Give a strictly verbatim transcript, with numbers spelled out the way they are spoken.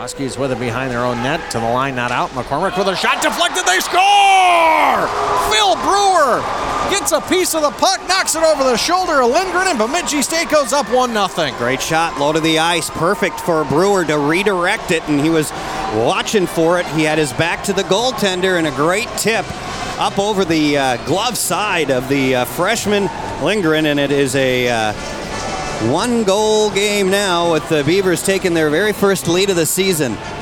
Huskies with it behind their own net, to the line, not out. McCormick with a shot deflected, they score! Phil Brewer gets a piece of the puck, knocks it over the shoulder of Lindgren, and Bemidji State goes up one nothing. Great shot, low to the ice, perfect for Brewer to redirect it, and he was watching for it. He had his back to the goaltender, and a great tip up over the uh, glove side of the uh, freshman Lindgren, and it is a uh, one-goal game now with the Beavers taking their very first lead of the season.